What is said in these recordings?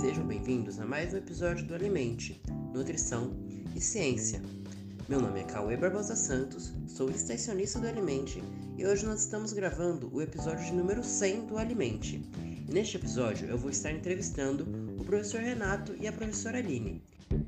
Sejam bem-vindos a mais um episódio do Alimente, Nutrição e Ciência. Meu nome é Cauê Barbosa Santos, sou extensionista do Alimente e hoje nós estamos gravando o episódio de número 100 do Alimente. E neste episódio eu vou estar entrevistando o professor Renato e a professora Aline.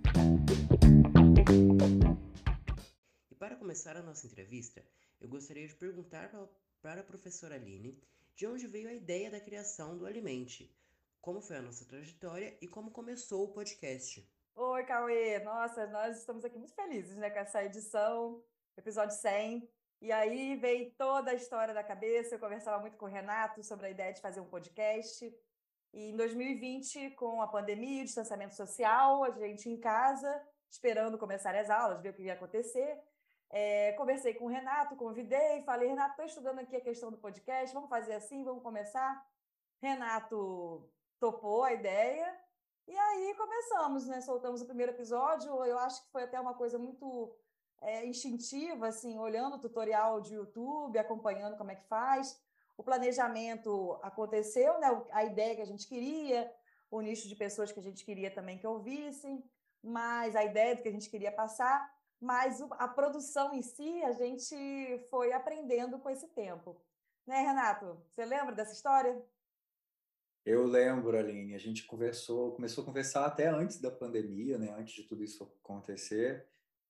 E para começar a nossa entrevista, eu gostaria de perguntar para a professora Aline de onde veio a ideia da criação do Alimente, como foi a nossa trajetória e como começou o podcast. Oi, Cauê! Nossa, nós estamos aqui muito felizes, né, com essa edição, episódio 100. E aí veio toda a história da cabeça. Eu conversava muito com o Renato sobre a ideia de fazer um podcast. E em 2020, com a pandemia, o distanciamento social, a gente em casa, esperando começar as aulas, ver o que ia acontecer. Conversei com o Renato, convidei, falei, Renato, estou estudando aqui a questão do podcast, vamos fazer assim, vamos começar? Renato topou a ideia. E aí começamos, né? Soltamos o primeiro episódio. Eu acho que foi até uma coisa muito instintiva, assim, olhando o tutorial de YouTube, acompanhando como é que faz. O planejamento aconteceu, né? A ideia que a gente queria, o nicho de pessoas que a gente queria também que ouvissem, mas a ideia do que a gente queria passar, mas a produção em si a gente foi aprendendo com esse tempo. Né, Renato? Você lembra dessa história? Eu lembro, Aline, a gente começou a conversar até antes da pandemia, né? Antes de tudo isso acontecer,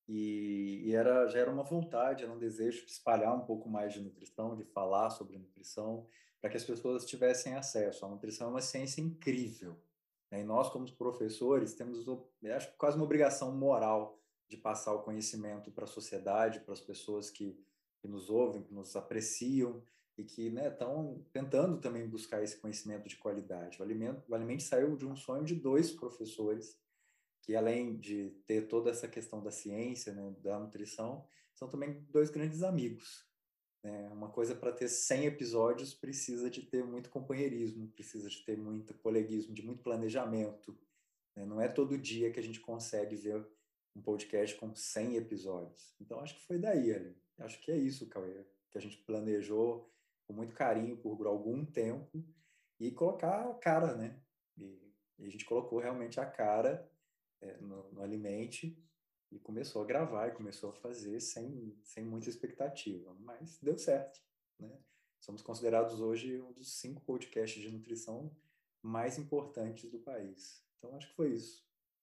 já era uma vontade, era um desejo de espalhar um pouco mais de nutrição, de falar sobre nutrição, para que as pessoas tivessem acesso. A nutrição é uma ciência incrível, né? E nós, como professores, temos, eu acho, quase uma obrigação moral de passar o conhecimento para a sociedade, para as pessoas que nos ouvem, que nos apreciam e que, né, estão tentando também buscar esse conhecimento de qualidade. O Alimente saiu de um sonho de dois professores que, além de ter toda essa questão da ciência, né, da nutrição, são também dois grandes amigos. Né? Uma coisa, para ter 100 episódios precisa de ter muito companheirismo, precisa de ter muito coleguismo, de muito planejamento. Né? Não é todo dia que a gente consegue ver um podcast com 100 episódios. Então, acho que foi daí, ali. Acho que é isso, Cauê, que a gente planejou com muito carinho por algum tempo e colocar a cara, né? E a gente colocou realmente a cara no Alimente e começou a gravar e começou a fazer sem muita expectativa, mas deu certo, né? Somos considerados hoje um dos 5 podcasts de nutrição mais importantes do país. Então, acho que foi isso.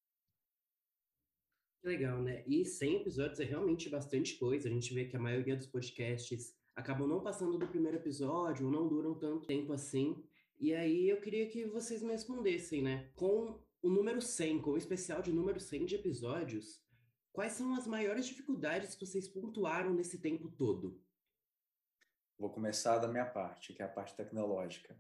Que legal, né? E 100 episódios é realmente bastante coisa. A gente vê que a maioria dos podcasts acabam não passando do primeiro episódio, ou não duram tanto tempo assim. E aí eu queria que vocês me respondessem, né? Com o número 100, com o especial de número 100 de episódios, quais são as maiores dificuldades que vocês pontuaram nesse tempo todo? Vou começar da minha parte, que é a parte tecnológica.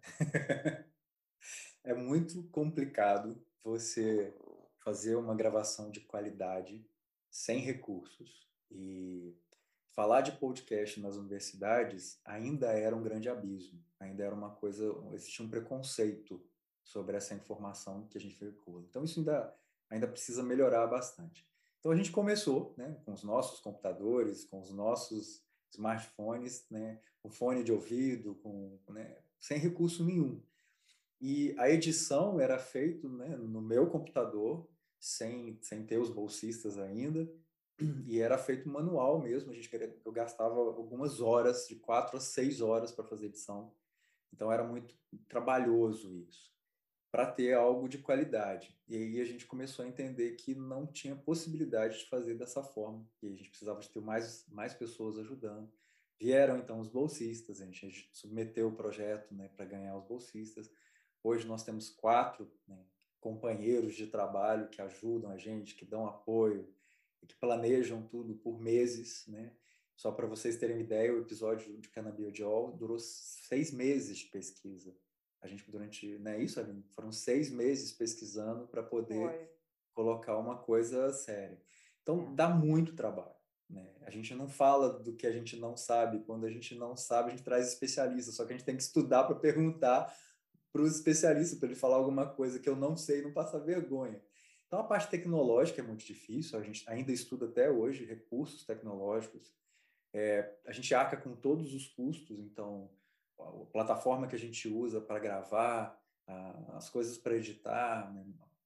É muito complicado você fazer uma gravação de qualidade sem recursos. E falar de podcast nas universidades ainda era um grande abismo, ainda era uma coisa, existia um preconceito sobre essa informação que a gente veicula. Então isso ainda precisa melhorar bastante. Então a gente começou, né, com os nossos computadores, com os nossos smartphones, né, com fone de ouvido, né, sem recurso nenhum. E a edição era feita, né, no meu computador, sem ter os bolsistas ainda, e era feito manual mesmo. Eu gastava algumas horas, de 4 a 6 horas para fazer edição. Então era muito trabalhoso isso, para ter algo de qualidade. E aí a gente começou a entender que não tinha possibilidade de fazer dessa forma, e a gente precisava de ter mais pessoas ajudando. Vieram então os bolsistas, a gente submeteu o projeto, né, para ganhar os bolsistas. Hoje nós temos 4, né, companheiros de trabalho que ajudam a gente, que dão apoio e que planejam tudo por meses, né? Só para vocês terem uma ideia, o episódio de Canabidiol durou 6 meses de pesquisa. A gente durante, não é isso, Aline? Foram 6 meses pesquisando para poder Foi. colocar uma coisa séria. Então É. dá muito trabalho. Né? A gente não fala do que a gente não sabe. Quando a gente não sabe, a gente traz especialista. Só que a gente tem que estudar para perguntar para os especialistas, para ele falar alguma coisa que eu não sei e não passar vergonha. Então, a parte tecnológica é muito difícil, a gente ainda estuda até hoje recursos tecnológicos. A gente arca com todos os custos, então, a plataforma que a gente usa para gravar, as coisas para editar, né?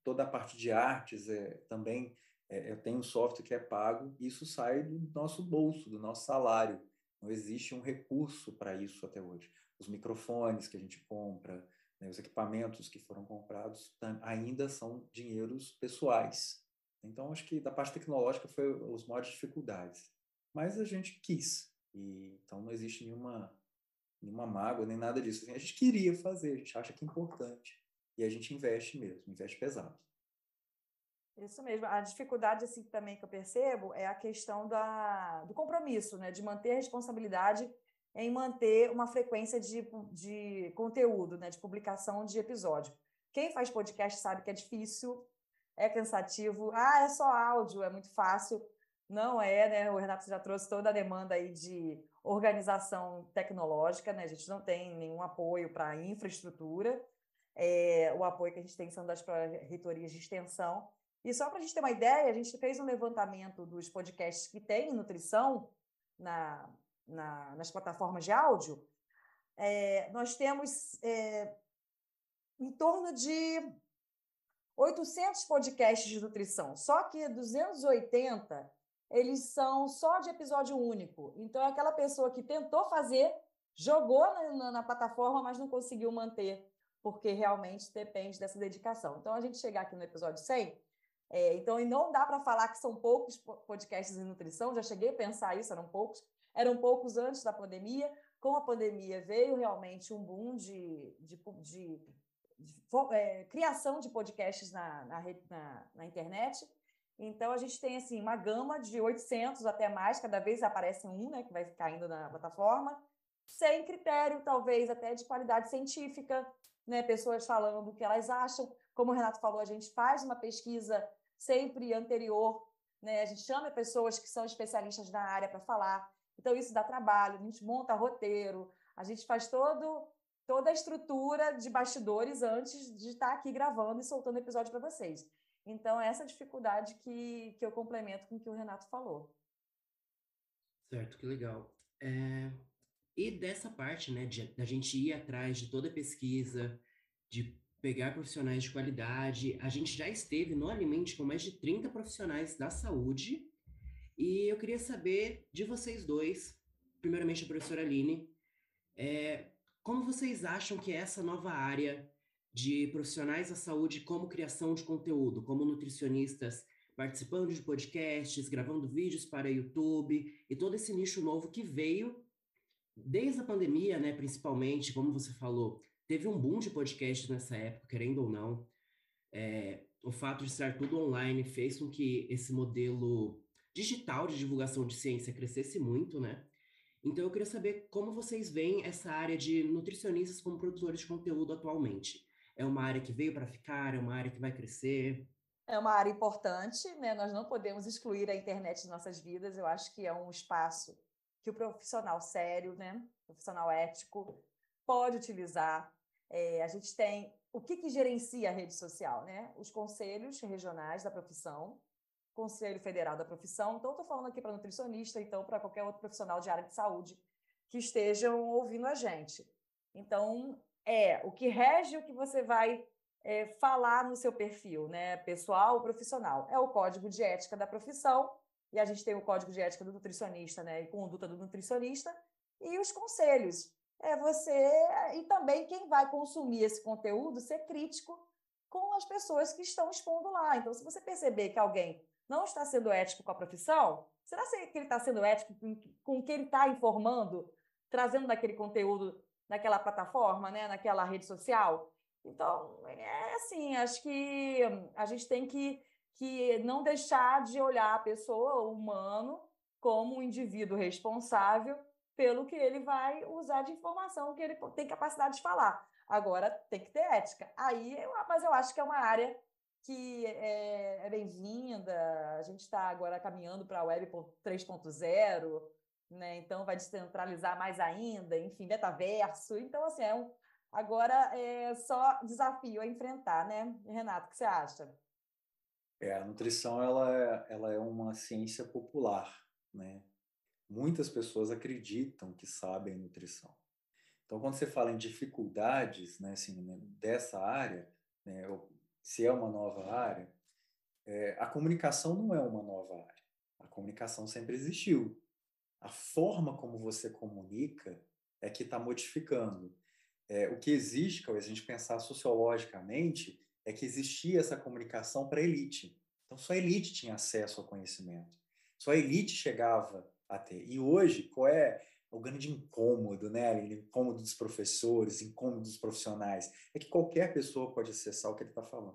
toda a parte de artes também, eu tenho um software que é pago, e isso sai do nosso bolso, do nosso salário. Não existe um recurso para isso até hoje. Os microfones que a gente compra, né, os equipamentos que foram comprados ainda são dinheiros pessoais. Então, acho que da parte tecnológica foi as maiores dificuldades. Mas a gente quis, e então não existe nenhuma mágoa, nem nada disso. Assim, a gente queria fazer, a gente acha que é importante. E a gente investe mesmo, investe pesado. Isso mesmo. A dificuldade assim também que eu percebo é a questão do compromisso, né? De manter a responsabilidade em manter uma frequência de conteúdo, né? De publicação de episódio. Quem faz podcast sabe que é difícil, é cansativo. Ah, é só áudio, é muito fácil. Não é, né? O Renato já trouxe toda a demanda aí de organização tecnológica, né? A gente não tem nenhum apoio para infraestrutura. O apoio que a gente tem são das reitorias de extensão. E só para a gente ter uma ideia, a gente fez um levantamento dos podcasts que tem nutrição nas plataformas de áudio. Nós temos em torno de 800 podcasts de nutrição, só que 280 eles são só de episódio único. Então, é aquela pessoa que tentou fazer, jogou na plataforma, mas não conseguiu manter, porque realmente depende dessa dedicação. Então, a gente chegar aqui no episódio 100, então, e não dá para falar que são poucos podcasts em nutrição, já cheguei a pensar isso, eram poucos antes da pandemia. Com a pandemia veio realmente um boom de criação de podcasts na internet. Então, a gente tem assim, uma gama de 800 até mais, cada vez aparece um, né, que vai caindo na plataforma, sem critério, talvez, até de qualidade científica, né, pessoas falando o que elas acham. Como o Renato falou, a gente faz uma pesquisa sempre anterior, né, a gente chama pessoas que são especialistas na área para falar. Então, isso dá trabalho, a gente monta roteiro, a gente faz toda a estrutura de bastidores antes de estar aqui gravando e soltando episódio para vocês. Então, essa dificuldade que eu complemento com o que o Renato falou. Certo, que legal. E dessa parte, né, da gente ir atrás de toda a pesquisa, de pegar profissionais de qualidade, a gente já esteve no Alimente com mais de 30 profissionais da saúde, e eu queria saber de vocês dois, primeiramente a professora Aline, como vocês acham que é essa nova área de profissionais da saúde como criação de conteúdo, como nutricionistas participando de podcasts, gravando vídeos para YouTube e todo esse nicho novo que veio desde a pandemia, né, principalmente, como você falou, teve um boom de podcasts nessa época, querendo ou não. O fato de estar tudo online fez com que esse modelo digital de divulgação de ciência crescesse muito, né? Então eu queria saber como vocês veem essa área de nutricionistas como produtores de conteúdo atualmente. É uma área que veio para ficar? É uma área que vai crescer? É uma área importante, né? Nós não podemos excluir a internet de nossas vidas. Eu acho que é um espaço que o profissional sério, né? Profissional ético, pode utilizar. A gente tem o que gerencia a rede social, né? Os conselhos regionais da profissão, Conselho Federal da Profissão. Então, estou falando aqui para nutricionista, então, para qualquer outro profissional de área de saúde que estejam ouvindo a gente. Então, o que rege o que você vai falar no seu perfil, né? Pessoal ou profissional. É o código de ética da profissão, e a gente tem o código de ética do nutricionista, né? E conduta do nutricionista, e os conselhos. Você, e também quem vai consumir esse conteúdo, ser crítico com as pessoas que estão expondo lá. Então, se você perceber que alguém não está sendo ético com a profissão, será que ele está sendo ético com o que ele está informando, trazendo naquele conteúdo, naquela plataforma, né? Naquela rede social? Então, assim, acho que a gente tem que não deixar de olhar a pessoa, o humano, como um indivíduo responsável pelo que ele vai usar de informação que ele tem capacidade de falar. Agora, tem que ter ética. Mas eu acho que é uma área que é bem-vinda. A gente está agora caminhando para a Web 3.0, né? Então vai descentralizar mais ainda, enfim, metaverso. Então, assim, agora é só desafio a enfrentar, né? Renato, o que você acha? A nutrição ela é uma ciência popular, né? Muitas pessoas acreditam que sabem nutrição. Então, quando você fala em dificuldades, né, assim, né, dessa área, né, se é uma nova área, a comunicação não é uma nova área. A comunicação sempre existiu. A forma como você comunica é que está modificando. O que existe, se a gente pensar sociologicamente, é que existia essa comunicação para a elite. Então, só a elite tinha acesso ao conhecimento. Só a elite chegava a ter. E hoje, qual é o grande incômodo, né? O incômodo dos professores, incômodo dos profissionais? É que qualquer pessoa pode acessar o que ele está falando.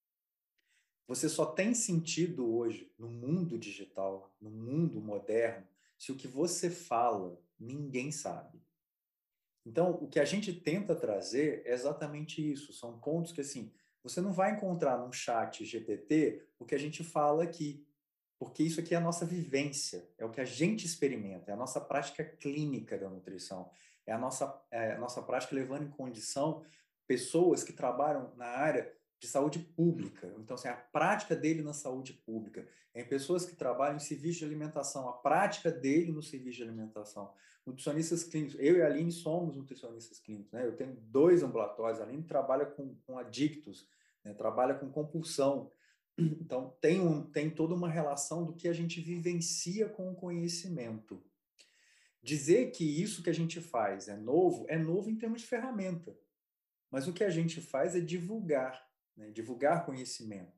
Você só tem sentido hoje, no mundo digital, no mundo moderno, se o que você fala, ninguém sabe. Então, o que a gente tenta trazer é exatamente isso. São pontos que, assim, você não vai encontrar num chat GPT o que a gente fala aqui, porque isso aqui é a nossa vivência, é o que a gente experimenta, é a nossa prática clínica da nutrição, é a nossa prática levando em condição pessoas que trabalham na área de saúde pública. Então, assim, a prática dele na saúde pública. Em pessoas que trabalham em serviço de alimentação, a prática dele no serviço de alimentação. Nutricionistas clínicos. Eu e a Aline somos nutricionistas clínicos. Né? Eu tenho 2 ambulatórios. A Aline trabalha com adictos, né? Trabalha com compulsão. Então, tem toda uma relação do que a gente vivencia com o conhecimento. Dizer que isso que a gente faz é novo em termos de ferramenta. Mas o que a gente faz é divulgar, né? Divulgar conhecimento.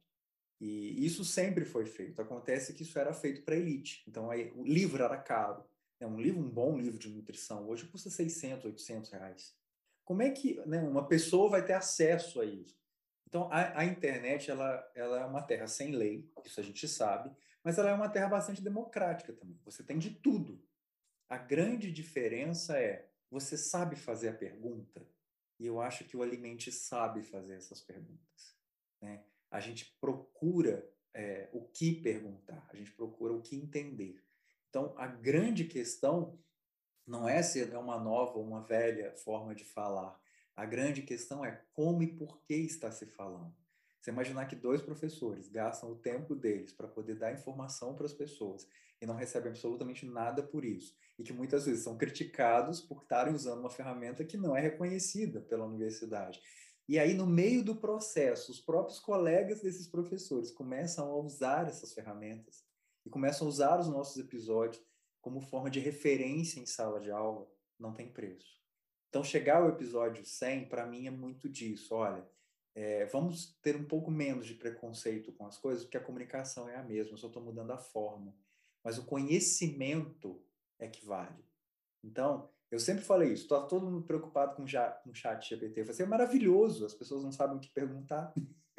E isso sempre foi feito. Acontece que isso era feito para a elite. Então, aí, o livro era caro. Né? Um bom livro de nutrição, hoje custa 600, 800 reais. Como é que, né, uma pessoa vai ter acesso a isso? Então, a internet ela é uma terra sem lei, isso a gente sabe, mas ela é uma terra bastante democrática também. Você tem de tudo. A grande diferença é, você sabe fazer a pergunta? E eu acho que o Alimente sabe fazer essas perguntas. Né? A gente procura o que perguntar, a gente procura o que entender. Então, a grande questão não é se é uma nova ou uma velha forma de falar. A grande questão é como e por que está se falando. Você imaginar que 2 professores gastam o tempo deles para poder dar informação para as pessoas e não recebem absolutamente nada por isso, e que muitas vezes são criticados por estarem usando uma ferramenta que não é reconhecida pela universidade. E aí, no meio do processo, os próprios colegas desses professores começam a usar essas ferramentas e começam a usar os nossos episódios como forma de referência em sala de aula, não tem preço. Então, chegar ao episódio 100, para mim, é muito disso. Olha, vamos ter um pouco menos de preconceito com as coisas, porque a comunicação é a mesma, eu só estou mudando a forma. Mas o conhecimento é que vale. Então, eu sempre falei isso, está todo mundo preocupado com o chat GPT. Eu falei assim, é maravilhoso, as pessoas não sabem o que perguntar.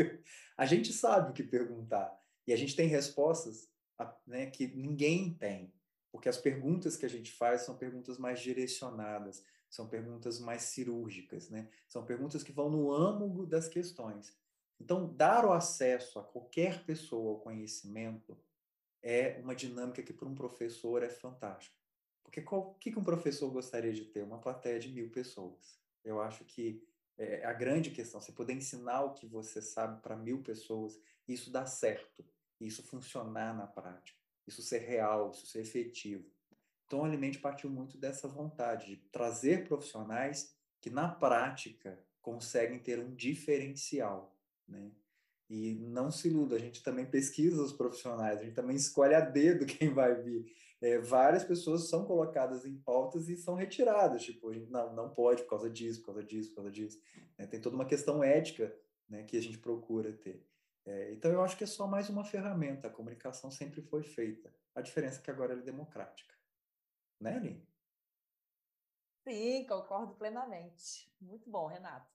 A gente sabe o que perguntar. E a gente tem respostas, né, que ninguém tem. Porque as perguntas que a gente faz são perguntas mais direcionadas, são perguntas mais cirúrgicas, né? São perguntas que vão no âmago das questões. Então, dar o acesso a qualquer pessoa ao conhecimento é uma dinâmica que, para um professor, é fantástica. Porque o que um professor gostaria de ter? Uma plateia de 1000 pessoas. Eu acho que é a grande questão, você poder ensinar o que você sabe para 1000 pessoas, isso dá certo, isso funcionar na prática, isso ser real, isso ser efetivo. Então, o Alimente partiu muito dessa vontade de trazer profissionais que, na prática, conseguem ter um diferencial, né? E não se iluda, a gente também pesquisa os profissionais, a gente também escolhe a dedo quem vai vir. Várias pessoas são colocadas em pautas e são retiradas, tipo, a gente não pode por causa disso, por causa disso, por causa disso. Tem toda uma questão ética, né, que a gente procura ter. Então, eu acho que é só mais uma ferramenta, a comunicação sempre foi feita. A diferença é que agora ela é democrática. Né, Aline? Sim, concordo plenamente. Muito bom, Renato.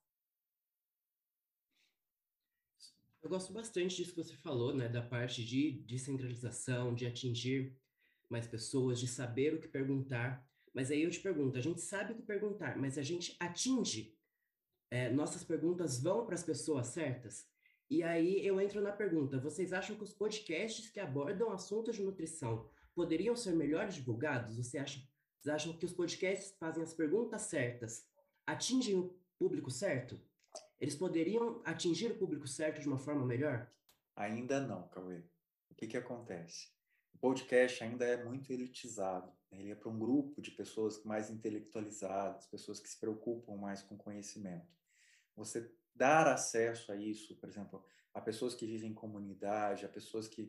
Eu gosto bastante disso que você falou, né, da parte de descentralização, de atingir mais pessoas, de saber o que perguntar. Mas aí eu te pergunto, a gente sabe o que perguntar, mas a gente atinge, nossas perguntas vão para as pessoas certas? E aí eu entro na pergunta, vocês acham que os podcasts que abordam assuntos de nutrição poderiam ser melhores divulgados? Vocês acham que os podcasts fazem as perguntas certas, atingem o público certo? Eles poderiam atingir o público certo de uma forma melhor? Ainda não, Cauê. O que acontece? O podcast ainda é muito elitizado. Ele é para um grupo de pessoas mais intelectualizadas, pessoas que se preocupam mais com conhecimento. você dar acesso a isso, por exemplo, a pessoas que vivem em comunidade, a pessoas que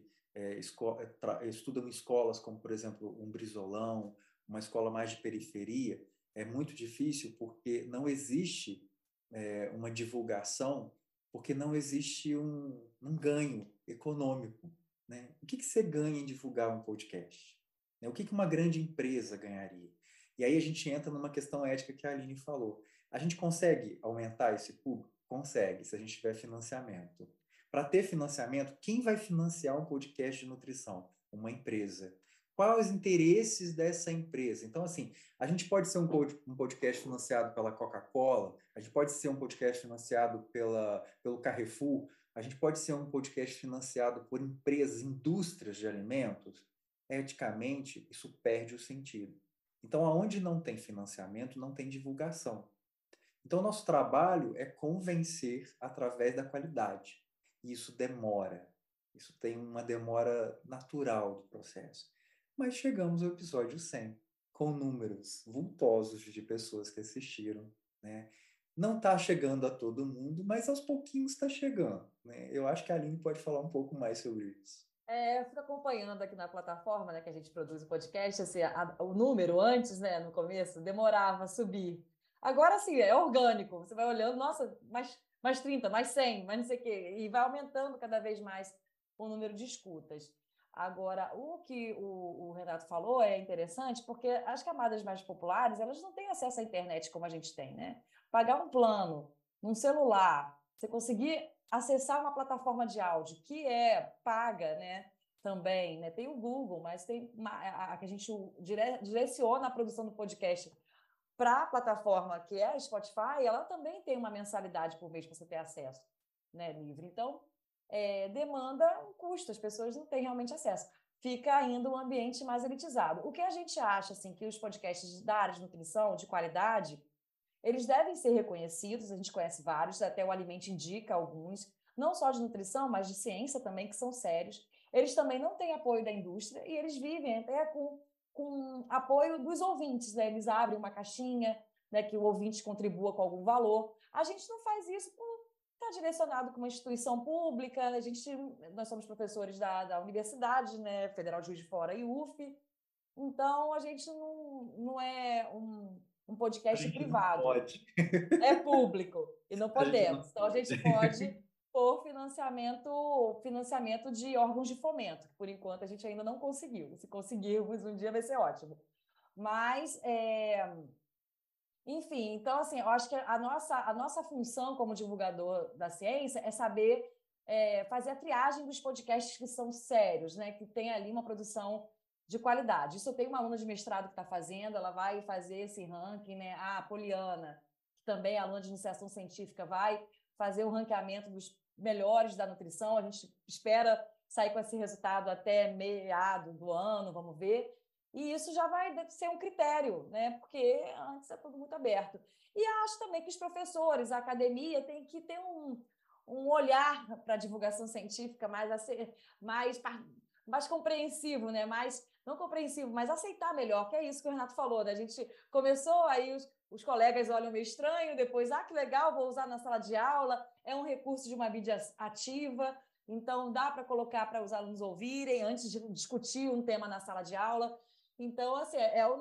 estudam em escolas como, por exemplo, um Brizolão, uma escola mais de periferia, é muito difícil porque não existe uma divulgação, porque não existe um ganho econômico, né? O que você ganha em divulgar um podcast? O que uma grande empresa ganharia? E aí a gente entra numa questão ética que a Aline falou. A gente consegue aumentar esse público? Consegue, se a gente tiver financiamento. Para ter financiamento, quem vai financiar um podcast de nutrição? Uma empresa. Quais os interesses dessa empresa? Então, assim, a gente pode ser um podcast financiado pela Coca-Cola, a gente pode ser um podcast financiado pelo Carrefour, a gente pode ser um podcast financiado por empresas, indústrias de alimentos. Eticamente, isso perde o sentido. Então, aonde não tem financiamento, não tem divulgação. Então, nosso trabalho é convencer através da qualidade. E isso demora. Isso tem uma demora natural do processo. Mas chegamos ao episódio 100, com números vultosos de pessoas que assistiram, né? Não está chegando a todo mundo, mas aos pouquinhos está chegando, né? Eu acho que a Aline pode falar um pouco mais sobre isso. Eu fico acompanhando aqui na plataforma, né, que a gente produz o podcast, assim, o número antes, né, no começo, demorava a subir. Agora sim, é orgânico. Você vai olhando, nossa, mais 30, mais 100, mais não sei o quê, e vai aumentando cada vez mais o número de escutas. Agora, o que o Renato falou é interessante, porque as camadas mais populares, elas não têm acesso à internet como a gente tem, né? Pagar um plano num celular, você conseguir acessar uma plataforma de áudio que é paga, né? Também, né? Tem o Google, mas tem a que a gente direciona a produção do podcast para a plataforma que é a Spotify, ela também tem uma mensalidade por mês para você ter acesso, né? Livre. Então, demanda um custo, as pessoas não têm realmente acesso. Fica ainda um ambiente mais elitizado. O que a gente acha, assim, que os podcasts da área de nutrição, de qualidade, eles devem ser reconhecidos, a gente conhece vários, até o Alimento indica alguns, não só de nutrição, mas de ciência também, que são sérios. Eles também não têm apoio da indústria e eles vivem até com apoio dos ouvintes, né? Eles abrem uma caixinha, né, que o ouvinte contribua com algum valor. A gente não faz isso por estar direcionado com uma instituição pública, nós somos professores da universidade, né, Federal de Juiz de Fora e UF, então a gente não é um A podcast gente não privado, pode. é público e não A gente não podemos. Então a pode. gente pode por financiamento de órgãos de fomento, que por enquanto a gente ainda não conseguiu. Se conseguirmos, um dia vai ser ótimo. Mas, enfim, então assim, eu acho que a nossa função como divulgador da ciência é saber fazer a triagem dos podcasts que são sérios, né? Que tem ali uma produção de qualidade. Isso eu tenho uma aluna de mestrado que está fazendo, ela vai fazer esse ranking, né? A Poliana, que também é aluna de iniciação científica, vai fazer o ranqueamento dos melhores da nutrição. A gente espera sair com esse resultado até meado do ano, vamos ver. E isso já vai ser um critério, né? Porque antes é tudo muito aberto. E acho também que os professores, a academia, tem que ter um olhar para a divulgação científica mais compreensivo, né? Não compreensivo, mas aceitar melhor, que é isso que o Renato falou, né? A gente começou, aí os colegas olham meio estranho, depois, que legal, vou usar na sala de aula, é um recurso de uma mídia ativa, então dá para colocar para os alunos ouvirem antes de discutir um tema na sala de aula. Então, assim,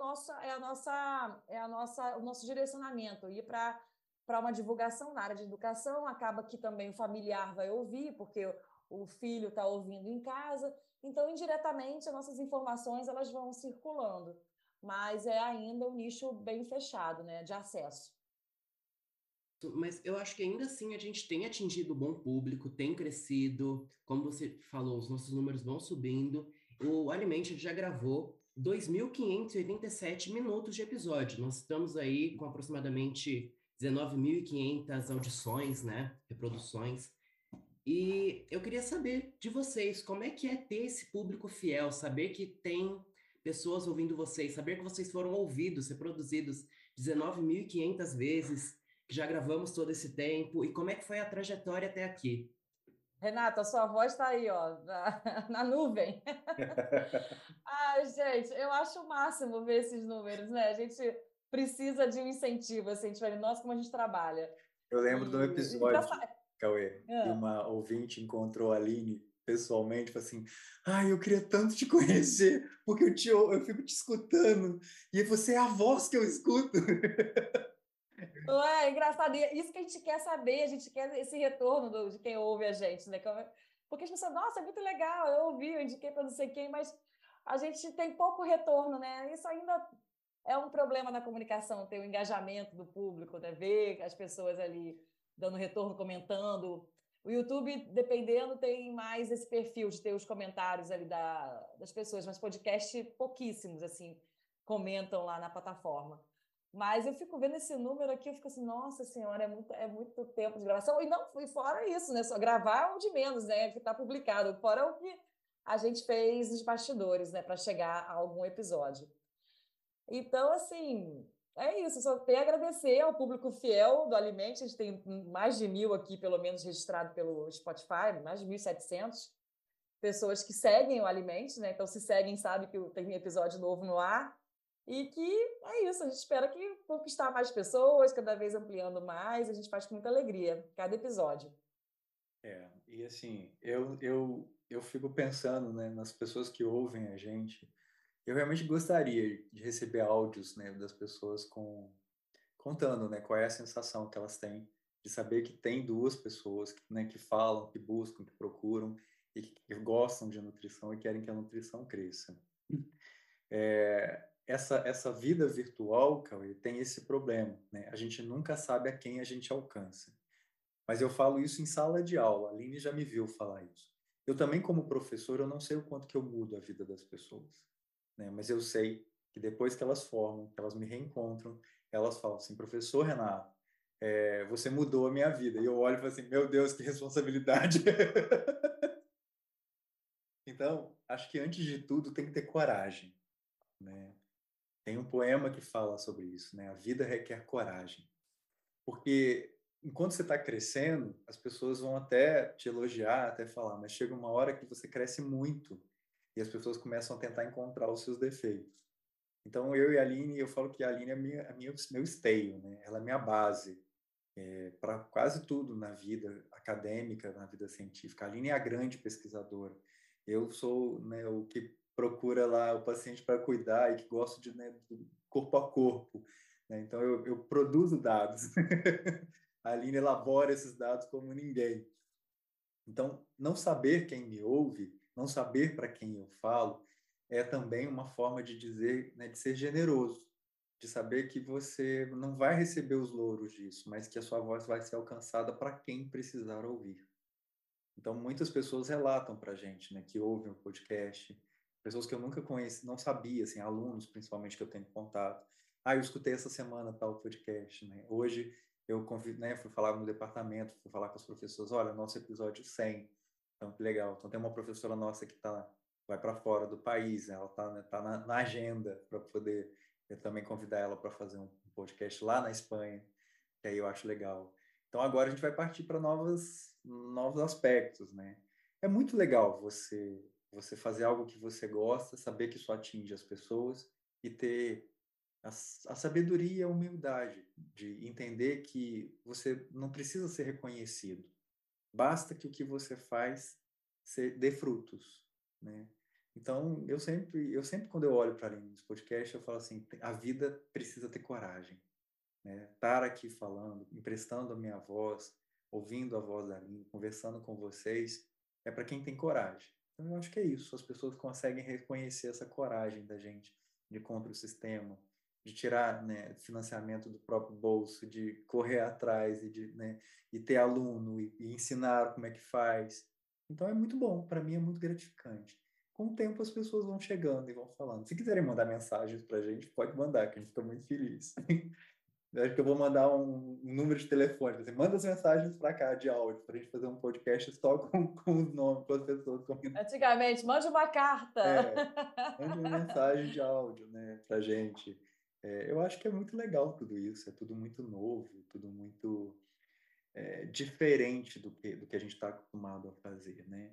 o nosso direcionamento, ir para uma divulgação na área de educação, acaba que também o familiar vai ouvir, porque o filho está ouvindo em casa, então, indiretamente, as nossas informações elas vão circulando, mas é ainda um nicho bem fechado, né, de acesso. Mas eu acho que ainda assim a gente tem atingido o bom público, tem crescido, como você falou, os nossos números vão subindo. O Alimente já gravou 2.587 minutos de episódio. Nós estamos aí com aproximadamente 19.500 audições, né, reproduções. E eu queria saber de vocês, como é que é ter esse público fiel, saber que tem pessoas ouvindo vocês, saber que vocês foram ouvidos, reproduzidos 19.500 vezes, que já gravamos todo esse tempo, e como é que foi a trajetória até aqui? Renato, a sua voz está aí, ó, na nuvem. Ai, gente, eu acho o máximo ver esses números, né? A gente precisa de um incentivo, assim, a gente vai, nossa, como a gente trabalha. Eu lembro de um episódio, Engraçado. Cauê, que Ah. uma ouvinte encontrou a Aline pessoalmente, falou assim, ai, eu queria tanto te conhecer, porque eu fico te escutando, e você é a voz que eu escuto. Não é engraçado. E isso que a gente quer saber, a gente quer esse retorno de quem ouve a gente, né? Porque as pessoas, nossa, é muito legal, eu ouvi, eu indiquei para não sei quem, mas a gente tem pouco retorno, né? Isso ainda é um problema na comunicação, ter o engajamento do público, né? Ver as pessoas ali dando retorno, comentando. O YouTube, dependendo, tem mais esse perfil de ter os comentários ali das pessoas, mas podcast, pouquíssimos, assim, comentam lá na plataforma. Mas eu fico vendo esse número aqui, eu fico assim, nossa senhora, é muito tempo de gravação. E não e fora isso, né? Só gravar é o de menos, né? Que está publicado. Fora o que a gente fez nos bastidores, né? Para chegar a algum episódio. Então, assim, é isso. Só tenho a agradecer ao público fiel do Alimente. A gente tem mais de 1.000 aqui, pelo menos, registrado pelo Spotify, mais de 1.700 pessoas que seguem o Alimente, né? Então, se seguem, sabe que tem um episódio novo no ar. E que é isso, a gente espera que conquistar mais pessoas, cada vez ampliando mais, a gente faz com muita alegria, cada episódio. E assim, eu fico pensando, né, nas pessoas que ouvem a gente. Eu realmente gostaria de receber áudios, né, das pessoas contando, né, qual é a sensação que elas têm de saber que tem duas pessoas, né, que falam, que buscam, que procuram e que gostam de nutrição e querem que a nutrição cresça. Essa vida virtual, Cauê, tem esse problema, né? A gente nunca sabe a quem a gente alcança. Mas eu falo isso em sala de aula. A Aline já me viu falar isso. Eu também, como professor, eu não sei o quanto que eu mudo a vida das pessoas, né? Mas eu sei que depois que elas formam, que elas me reencontram, elas falam assim, professor Renato, você mudou a minha vida. E eu olho e falo assim, meu Deus, que responsabilidade. Então, acho que antes de tudo tem que ter coragem, né? Tem um poema que fala sobre isso, né? A vida requer coragem. Porque enquanto você está crescendo, as pessoas vão até te elogiar, até falar, mas chega uma hora que você cresce muito e as pessoas começam a tentar encontrar os seus defeitos. Então, eu e a Aline, eu falo que a Aline é meu esteio, né? Ela é minha base para quase tudo na vida acadêmica, na vida científica. A Aline é a grande pesquisadora. Eu sou, né, o que procura lá o paciente para cuidar e que gosto de, né, do corpo a corpo, né? Então, eu produzo dados. A Aline elabora esses dados como ninguém. Então, não saber quem me ouve, não saber para quem eu falo, é também uma forma de dizer, né, de ser generoso, de saber que você não vai receber os louros disso, mas que a sua voz vai ser alcançada para quem precisar ouvir. Então, muitas pessoas relatam para a gente, né, que ouvem o podcast, pessoas que eu nunca conheci, não sabia, assim, alunos principalmente que eu tenho contato. Ah, eu escutei essa semana tal podcast, né? Hoje eu né, fui falar no departamento, fui falar com os professores, olha, nosso episódio 100. Então, que legal. Então, tem uma professora nossa que vai para fora do país, né? Ela está, né, tá na agenda para poder eu também convidar ela para fazer um podcast lá na Espanha, que aí eu acho legal. Então agora a gente vai partir para novos aspectos, né? É muito legal você fazer algo que você gosta, saber que isso atinge as pessoas e ter a sabedoria e a humildade de entender que você não precisa ser reconhecido. Basta que o que você faz dê frutos, né? Então, eu sempre quando eu olho para ali nos podcasts, eu falo assim, a vida precisa ter coragem, né? Estar aqui falando, emprestando a minha voz, ouvindo a voz da Aline, conversando com vocês, é para quem tem coragem. Então, eu acho que é isso. As pessoas conseguem reconhecer essa coragem da gente de ir contra o sistema, de tirar, né, financiamento do próprio bolso, de correr atrás né, e ter aluno e ensinar como é que faz. Então, é muito bom. Para mim, é muito gratificante. Com o tempo, as pessoas vão chegando e vão falando. Se quiserem mandar mensagens para a gente, pode mandar, que a gente fica muito feliz. Eu acho que eu vou mandar um número de telefone. Você manda as mensagens para cá de áudio, para a gente fazer um podcast só com os nomes, com as pessoas comentando. Antigamente, mande uma carta. Mande uma mensagem de áudio, né, para gente. Eu acho que é muito legal tudo isso. É tudo muito novo, tudo muito diferente do que a gente está acostumado a fazer, né?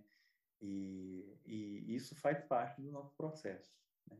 E isso faz parte do nosso processo, né?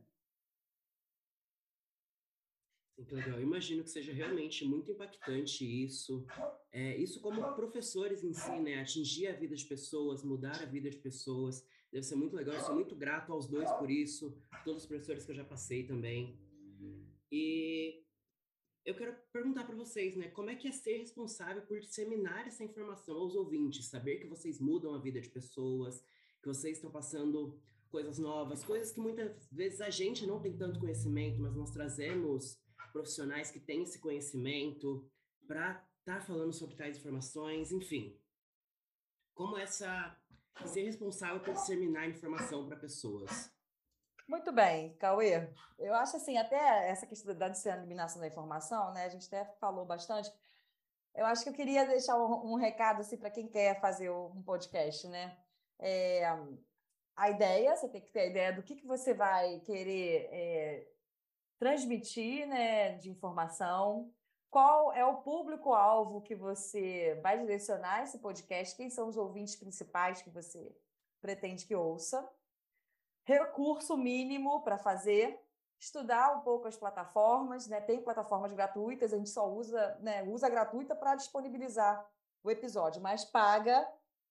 Sim, que legal. Eu imagino que seja realmente muito impactante isso. Isso como professores em si, né? Atingir a vida de pessoas, mudar a vida de pessoas, deve ser muito legal. Eu sou muito grato aos dois por isso, todos os professores que eu já passei também. E eu quero perguntar para vocês, né? Como é que é ser responsável por disseminar essa informação aos ouvintes? Saber que vocês mudam a vida de pessoas, que vocês estão passando coisas novas, coisas que muitas vezes a gente não tem tanto conhecimento, mas nós trazemos profissionais que têm esse conhecimento para estar falando sobre tais informações, enfim. Como ser responsável por disseminar informação para pessoas? Muito bem, Cauê. Eu acho assim, até essa questão da disseminação da informação, né? A gente até falou bastante. Eu acho que eu queria deixar um recado assim, para quem quer fazer um podcast, né? É, a ideia, você tem que ter a ideia do que você vai querer transmitir, né, de informação, qual é o público-alvo que você vai direcionar esse podcast, quem são os ouvintes principais que você pretende que ouça, recurso mínimo para fazer, estudar um pouco as plataformas, né? Tem plataformas gratuitas, a gente só usa, né, usa gratuita para disponibilizar o episódio, mas paga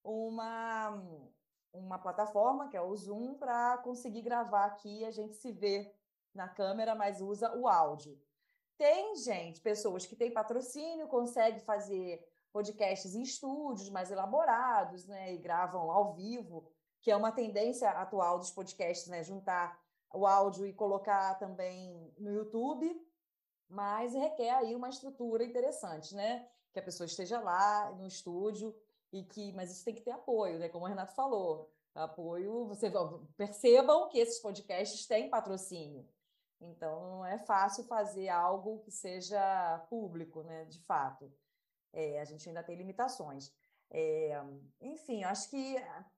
uma plataforma, que é o Zoom, para conseguir gravar aqui, a gente se vê na câmera, mas usa o áudio. Tem gente, pessoas que têm patrocínio, conseguem fazer podcasts em estúdios mais elaborados, né, e gravam ao vivo, que é uma tendência atual dos podcasts, né, juntar o áudio e colocar também no YouTube, mas requer aí uma estrutura interessante, né, que a pessoa esteja lá no estúdio mas isso tem que ter apoio, né, como o Renato falou, apoio, percebam que esses podcasts têm patrocínio. Então, não é fácil fazer algo que seja público, né, de fato. A gente ainda tem limitações. Enfim, acho que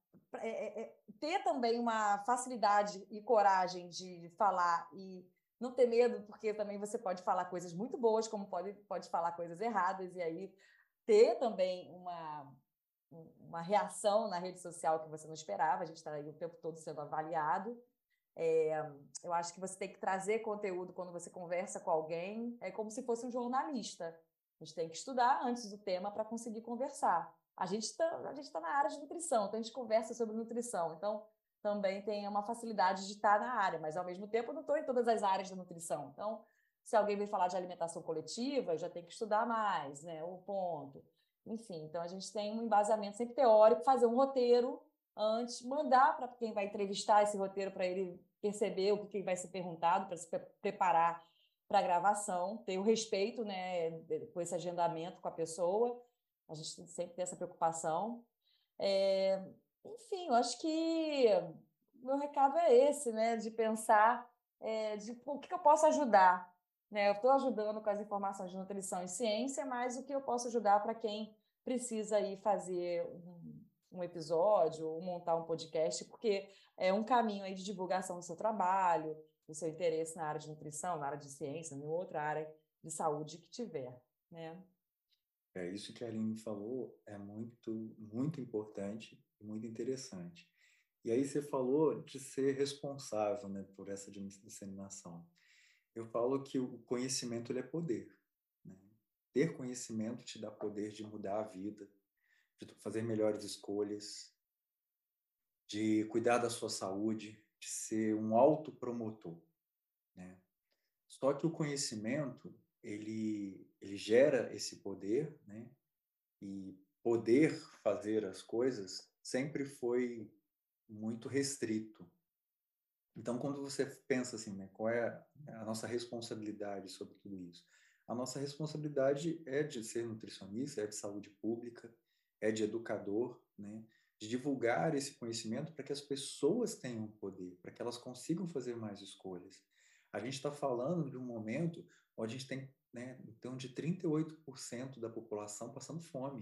ter também uma facilidade e coragem de falar e não ter medo, porque também você pode falar coisas muito boas, como pode falar coisas erradas, e aí ter também uma reação na rede social que você não esperava, a gente está aí o tempo todo sendo avaliado. Eu acho que você tem que trazer conteúdo quando você conversa com alguém, é como se fosse um jornalista. A gente tem que estudar antes do tema para conseguir conversar. A gente tá na área de nutrição, então a gente conversa sobre nutrição. Então, também tem uma facilidade de estar na área, mas ao mesmo tempo eu não estou em todas as áreas da nutrição. Então, se alguém vem falar de alimentação coletiva, eu já tenho que estudar mais, né? O ponto. Enfim, então a gente tem um embasamento sempre teórico, fazer um roteiro antes, mandar para quem vai entrevistar esse roteiro para ele perceber o que vai ser perguntado, para se preparar para a gravação, ter o respeito, né, com esse agendamento com a pessoa. A gente sempre tem essa preocupação. Enfim, eu acho que o meu recado é esse, né, de pensar de o que eu posso ajudar. Né? Eu estou ajudando com as informações de nutrição e ciência, mas o que eu posso ajudar para quem precisa ir fazer um episódio ou montar um podcast, porque é um caminho aí de divulgação do seu trabalho, do seu interesse na área de nutrição, na área de ciência, em outra área de saúde que tiver, né? Isso que a Aline falou é muito, muito importante e muito interessante. E aí você falou de ser responsável, né, por essa disseminação. Eu falo que o conhecimento ele é poder, né? Ter conhecimento te dá poder de mudar a vida, de fazer melhores escolhas, de cuidar da sua saúde, de ser um autopromotor, né? Só que o conhecimento, ele gera esse poder, né? E poder fazer as coisas sempre foi muito restrito. Então, quando você pensa assim, né, qual é a nossa responsabilidade sobre tudo isso? A nossa responsabilidade é de ser nutricionista, é de saúde pública, é de educador, né, de divulgar esse conhecimento para que as pessoas tenham poder, para que elas consigam fazer mais escolhas. A gente está falando de um momento onde a gente tem, né, então, de 38% da população passando fome.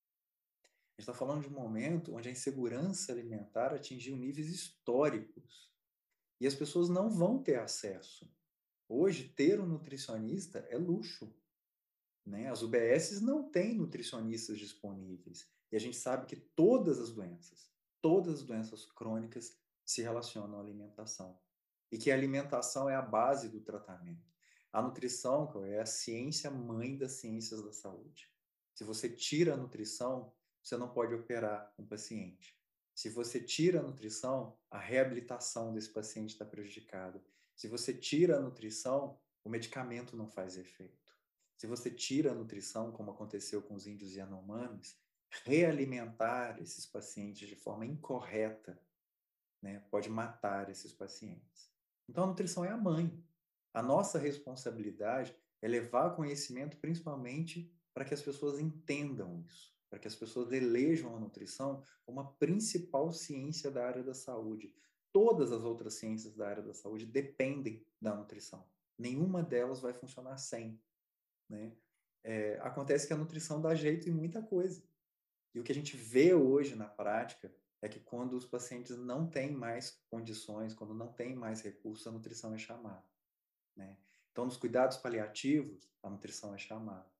A gente está falando de um momento onde a insegurança alimentar atingiu níveis históricos. E as pessoas não vão ter acesso. Hoje, ter um nutricionista é luxo, né? As UBSs não têm nutricionistas disponíveis. E a gente sabe que todas as doenças crônicas se relacionam à alimentação. E que a alimentação é a base do tratamento. A nutrição é a ciência mãe das ciências da saúde. Se você tira a nutrição, você não pode operar um paciente. Se você tira a nutrição, a reabilitação desse paciente está prejudicada. Se você tira a nutrição, o medicamento não faz efeito. Se você tira a nutrição, como aconteceu com os índios Yanomamis, realimentar esses pacientes de forma incorreta, né, pode matar esses pacientes. Então, a nutrição é a mãe. A nossa responsabilidade é levar conhecimento, principalmente para que as pessoas entendam isso, para que as pessoas elejam a nutrição como a principal ciência da área da saúde. Todas as outras ciências da área da saúde dependem da nutrição. Nenhuma delas vai funcionar sem, né? Acontece que a nutrição dá jeito em muita coisa. E o que a gente vê hoje na prática é que quando os pacientes não têm mais condições, quando não têm mais recursos, a nutrição é chamada, né? Então, nos cuidados paliativos, a nutrição é chamada.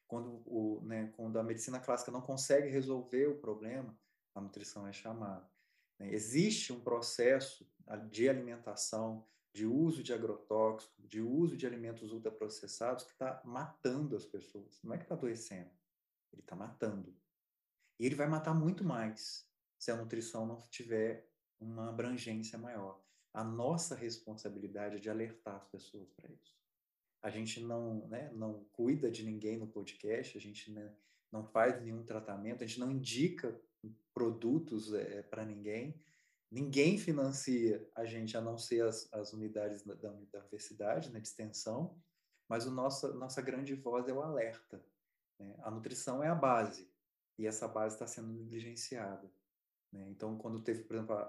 Quando a medicina clássica não consegue resolver o problema, a nutrição é chamada, né? Existe um processo de alimentação, de uso de agrotóxicos, de uso de alimentos ultraprocessados que está matando as pessoas. Não é que está adoecendo, ele está matando. E ele vai matar muito mais se a nutrição não tiver uma abrangência maior. A nossa responsabilidade é de alertar as pessoas para isso. A gente não cuida de ninguém no podcast, a gente, né, não faz nenhum tratamento, a gente não indica produtos para ninguém. Ninguém financia a gente, a não ser as unidades da universidade, né, de extensão, mas nossa grande voz é o alerta, né? A nutrição é a base, e essa base está sendo negligenciada, né? Então, quando teve, por exemplo,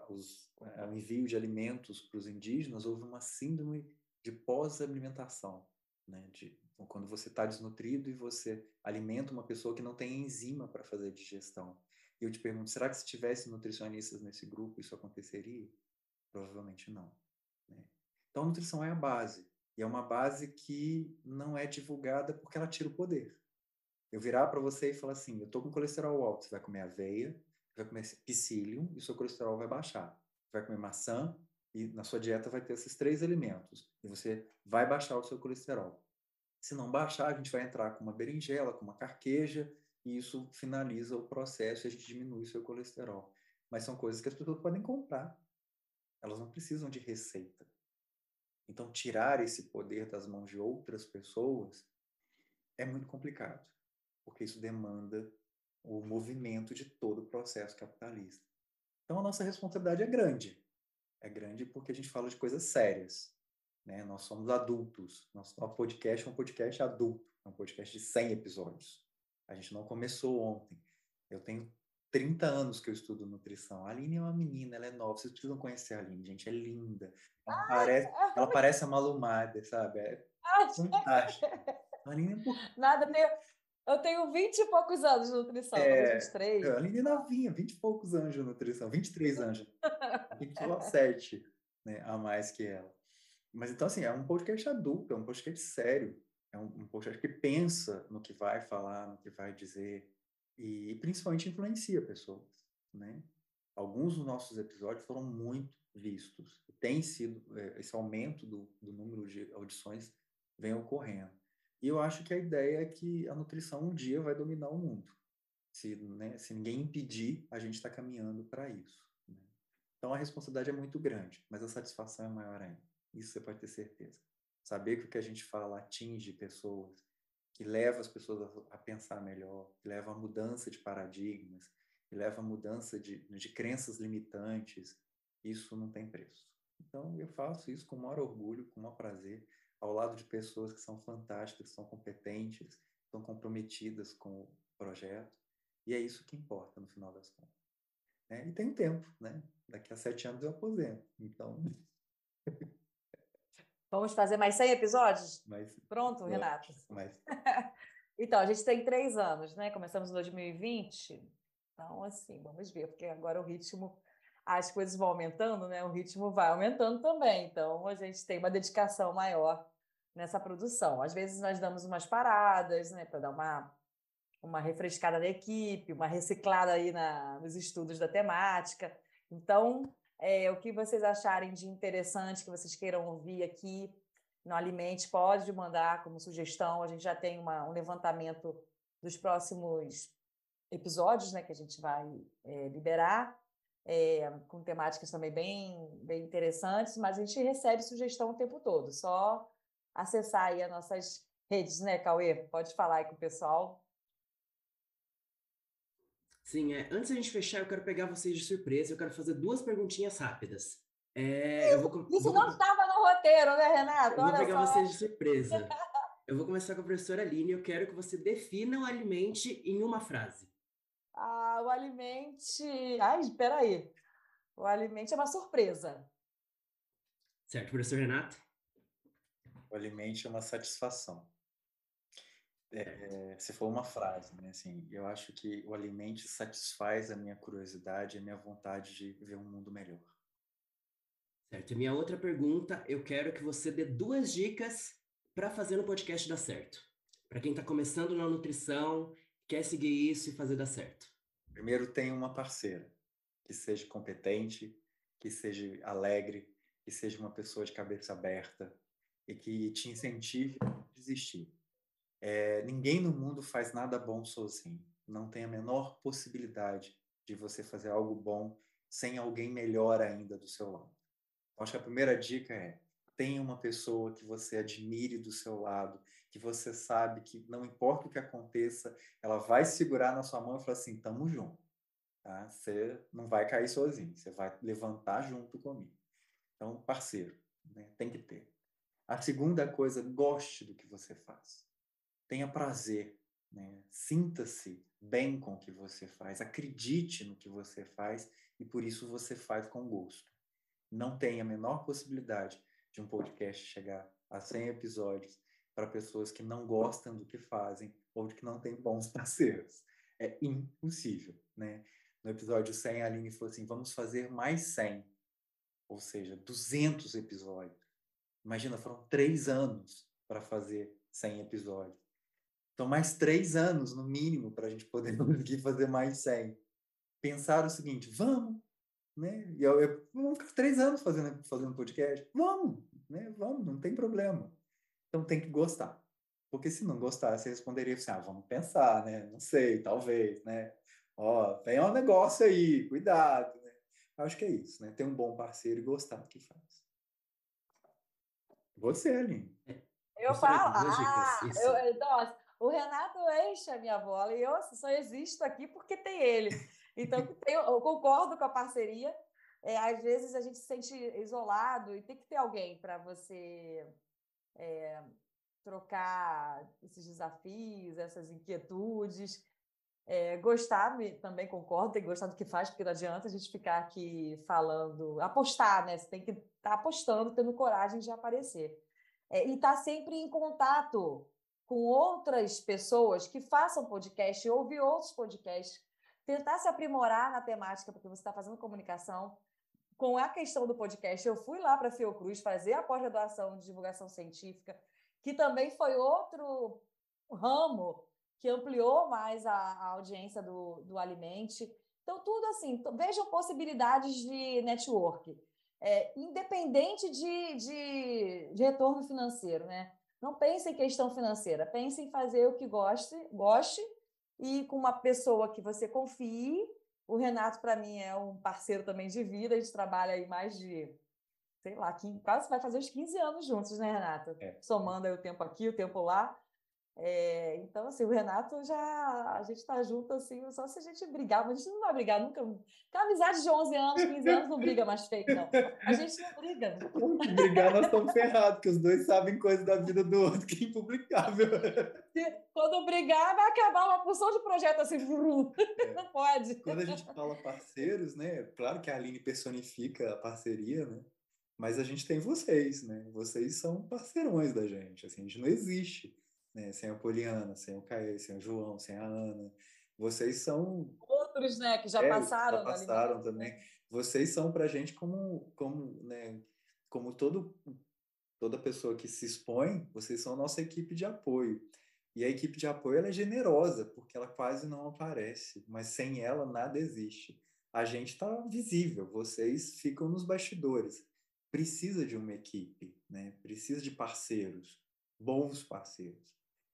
o envio de alimentos para os indígenas, houve uma síndrome de pós-alimentação, né? Quando você está desnutrido e você alimenta uma pessoa que não tem enzima para fazer digestão. E eu te pergunto, será que se tivesse nutricionistas nesse grupo, isso aconteceria? Provavelmente não, né? Então, a nutrição é a base. E é uma base que não é divulgada porque ela tira o poder. Eu virar para você e falar assim, eu tô com colesterol alto, você vai comer aveia, vai comer psyllium e o seu colesterol vai baixar. Você vai comer maçã e na sua dieta vai ter esses 3 alimentos e você vai baixar o seu colesterol. Se não baixar, a gente vai entrar com uma berinjela, com uma carqueja e isso finaliza o processo e a gente diminui o seu colesterol. Mas são coisas que as pessoas podem comprar. Elas não precisam de receita. Então, tirar esse poder das mãos de outras pessoas é muito complicado, porque isso demanda o movimento de todo o processo capitalista. Então, a nossa responsabilidade é grande. É grande porque a gente fala de coisas sérias, né? Nós somos adultos. Nosso podcast é um podcast adulto, é um podcast de 100 episódios. A gente não começou ontem. Eu tenho 30 anos que eu estudo nutrição. A Aline é uma menina, ela é nova. Vocês precisam conhecer a Aline, gente. É linda. Ela parece a Malumada, sabe? É fantástica. A Aline é um pouco... Nada, eu tenho 20 e poucos anos de nutrição, talvez 23. A Aline é novinha, 20 e poucos anos de nutrição, 23 anos. Tem só 7, né, a mais que ela. Mas então, assim, é um podcast adulto, é um podcast sério, é um podcast que pensa no que vai falar, no que vai dizer, e principalmente influencia pessoas, né? Alguns dos nossos episódios foram muito vistos, tem sido, esse aumento do número de audições vem ocorrendo. E eu acho que a ideia é que a nutrição um dia vai dominar o mundo. Se ninguém impedir, a gente está caminhando para isso, né? Então a responsabilidade é muito grande, mas a satisfação é maior ainda. Isso você pode ter certeza. Saber que o que a gente fala atinge pessoas, que leva as pessoas a pensar melhor, que leva a mudança de paradigmas, que leva a mudança de crenças limitantes, isso não tem preço. Então eu faço isso com o maior orgulho, com o maior prazer, ao lado de pessoas que são fantásticas, que são competentes, estão comprometidas com o projeto. E é isso que importa no final das contas, né? E tem um tempo, né? Daqui a 7 anos eu aposento. Então. Vamos fazer mais 100 episódios? Mas, Pronto, Renato. mas... Então, a gente tem 3 anos, né? Começamos em 2020. Então, assim, vamos ver, porque agora o ritmo, as coisas vão aumentando, né? O ritmo vai aumentando também. Então, a gente tem uma dedicação maior nessa produção. Às vezes nós damos umas paradas, né? Para dar uma refrescada na equipe, uma reciclada aí nos estudos da temática. Então, o que vocês acharem de interessante, que vocês queiram ouvir aqui no Alimente, pode mandar como sugestão. A gente já tem um levantamento dos próximos episódios, né, que a gente vai liberar, com temáticas também bem interessantes, mas a gente recebe sugestão o tempo todo. Só acessar aí as nossas redes, né, Cauê? Pode falar aí com o pessoal. Sim, antes da gente fechar, eu quero pegar vocês de surpresa, eu quero fazer 2 perguntinhas rápidas. Eu vou, Isso não estava no roteiro, né, Renato? eu vou Olha pegar só. vocês de surpresa. Eu vou começar com a professora Aline, eu quero que você defina o alimente em uma frase. O alimente... Ai, espera aí. O alimente é uma surpresa. Certo, professor Renato? O alimento é uma satisfação. Se for uma frase, né? Assim, eu acho que o alimento satisfaz a minha curiosidade e a minha vontade de ver um mundo melhor. Certo, e minha outra pergunta, eu quero que você dê 2 dicas para fazer no podcast dar certo. Para quem está começando na nutrição, quer seguir isso e fazer dar certo. Primeiro, tenha uma parceira que seja competente, que seja alegre, que seja uma pessoa de cabeça aberta e que te incentive a desistir. Ninguém no mundo faz nada bom sozinho. Não tem a menor possibilidade de você fazer algo bom sem alguém melhor ainda do seu lado. Acho que a primeira dica é: tenha uma pessoa que você admire do seu lado, que você sabe que não importa o que aconteça, ela vai segurar na sua mão e falar assim: tamo junto, tá? Você não vai cair sozinho, você vai levantar junto comigo. Então, parceiro, né? Tem que ter. A segunda coisa, goste do que você faz. Tenha prazer, né? Sinta-se bem com o que você faz, acredite no que você faz e por isso você faz com gosto. Não tem a menor possibilidade de um podcast chegar a 100 episódios para pessoas que não gostam do que fazem ou de que não têm bons parceiros. É impossível, né? No episódio 100, a Aline falou assim, vamos fazer mais 100, ou seja, 200 episódios. Imagina, foram 3 anos para fazer 100 episódios. Então, mais 3 anos, no mínimo, para a gente poder conseguir fazer mais 100. Pensaram o seguinte, vamos, né? E vamos ficar 3 anos fazendo podcast? Vamos, né? Vamos, não tem problema. Então tem que gostar. Porque se não gostar, você responderia assim, vamos pensar, né? Não sei, talvez, né? Ó, tem um negócio aí, cuidado, né? Acho que é isso, né? Ter um bom parceiro e gostar do que faz. Você, Aline. Eu Professora, falo, 2 dicas, isso. nossa, o Renato enche a minha bola e eu só existo aqui porque tem ele. Então, eu concordo com a parceria. Às vezes a gente se sente isolado e tem que ter alguém para você trocar esses desafios, essas inquietudes. Gostar, também concordo, tem que gostar do que faz, porque não adianta a gente ficar aqui falando, apostar, né? Você tem que estar apostando, tendo coragem de aparecer. E estar sempre em contato com outras pessoas que façam podcast, ouvir outros podcasts, tentar se aprimorar na temática, porque você está fazendo comunicação. Com a questão do podcast, eu fui lá para a Fiocruz fazer a pós-graduação de divulgação científica, que também foi outro ramo que ampliou mais a audiência do Alimente. Então, tudo assim, vejam possibilidades de network, independente de retorno financeiro, né? Não pense em questão financeira, pense em fazer o que goste e com uma pessoa que você confie. O Renato, para mim, é um parceiro também de vida, a gente trabalha aí mais de, sei lá, quase vai fazer uns 15 anos juntos, né, Renato? É. Somando aí o tempo aqui, o tempo lá. Então, assim, o Renato a gente está junto, assim, só se a gente brigar, mas a gente não vai brigar nunca. Porque a amizade de 11 anos, 15 anos não briga mais feio, não. A gente não briga. Se brigar, nós estamos ferrados, porque os dois sabem coisa da vida do outro que é impublicável. Quando brigar, vai acabar uma porção de projeto assim, não pode. Quando a gente fala parceiros, né? Claro que a Aline personifica a parceria, né? Mas a gente tem vocês, né? Vocês são parceirões da gente. Assim, a gente não existe, né? Sem a Poliana, sem o Caê, sem o João, sem a Ana. Vocês são. Outros, né, que já Já passaram no passaram Alimente, também. né? Vocês são para a gente né? Como toda pessoa que se expõe, vocês são a nossa equipe de apoio. E a equipe de apoio ela é generosa, porque ela quase não aparece, mas sem ela nada existe. A gente está visível, vocês ficam nos bastidores. Precisa de uma equipe, né? Precisa de parceiros, bons parceiros.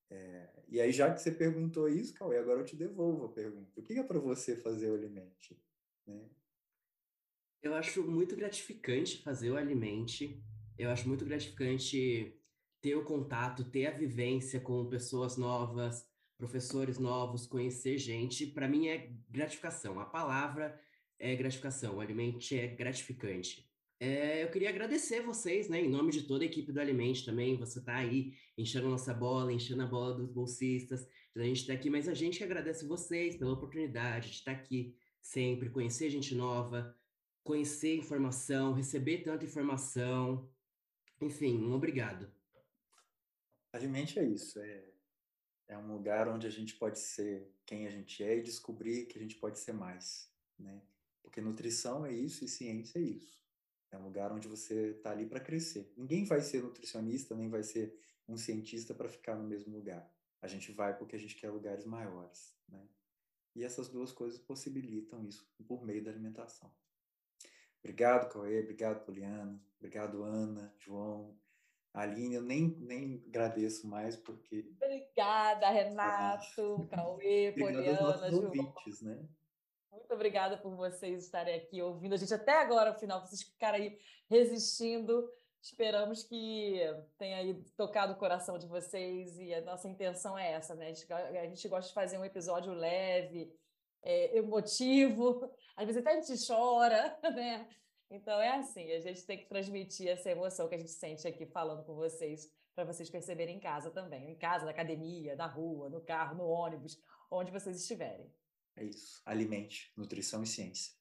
E aí, já que você perguntou isso, Cauê, agora eu te devolvo a pergunta. O que é para você fazer o Alimente? Né? Eu acho muito gratificante fazer o Alimente. Eu acho muito gratificante ter o contato, ter a vivência com pessoas novas, professores novos, conhecer gente. Para mim é gratificação. A palavra é gratificação. O Alimente é gratificante. Eu queria agradecer vocês, né, em nome de toda a equipe do Alimente também. Você tá aí enchendo a nossa bola, enchendo a bola dos bolsistas. A gente está aqui, mas a gente que agradece vocês pela oportunidade de estar aqui sempre, conhecer gente nova, conhecer informação, receber tanta informação. Enfim, um obrigado. Alimente é isso. É um lugar onde a gente pode ser quem a gente é e descobrir que a gente pode ser mais, né? Porque nutrição é isso e ciência é isso. É um lugar onde você está ali para crescer. Ninguém vai ser nutricionista, nem vai ser um cientista para ficar no mesmo lugar. A gente vai porque a gente quer lugares maiores, né? E essas duas coisas possibilitam isso por meio da alimentação. Obrigado, Cauê. Obrigado, Poliana. Obrigado, Ana, João. Aline, eu nem agradeço mais porque... Obrigada, Renato, Cauê, Obrigado aos Poliana, nossos João. ouvintes, né? Muito obrigada por vocês estarem aqui ouvindo a gente até agora, ao final, vocês ficarem aí resistindo. Esperamos que tenha aí tocado o coração de vocês e a nossa intenção é essa, né? A gente gosta de fazer um episódio leve, emotivo, às vezes até a gente chora, né? Então é assim, a gente tem que transmitir essa emoção que a gente sente aqui falando com vocês, para vocês perceberem em casa também, em casa, na academia, na rua, no carro, no ônibus, onde vocês estiverem. É isso. Alimente, nutrição e ciência.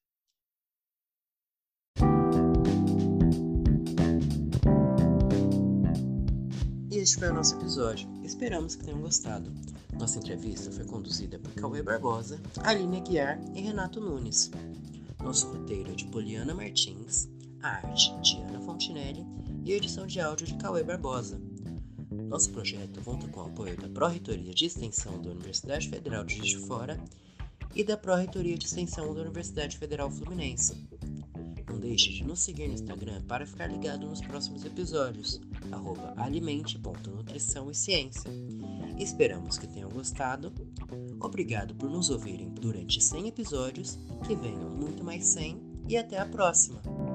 E este foi o nosso episódio. Esperamos que tenham gostado. Nossa entrevista foi conduzida por Cauê Barbosa, Aline Aguiar e Renato Nunes. Nosso roteiro é de Poliana Martins, a arte de Ana Fontinelli e a edição de áudio de Cauê Barbosa. Nosso projeto conta com o apoio da Pró-Reitoria de Extensão da Universidade Federal de Juiz de Fora e da Pró-Reitoria de Extensão da Universidade Federal Fluminense. Não deixe de nos seguir no Instagram para ficar ligado nos próximos episódios, @alimente.nutrição e ciência. Esperamos que tenham gostado. Obrigado por nos ouvirem durante 100 episódios, que venham muito mais 100 e até a próxima!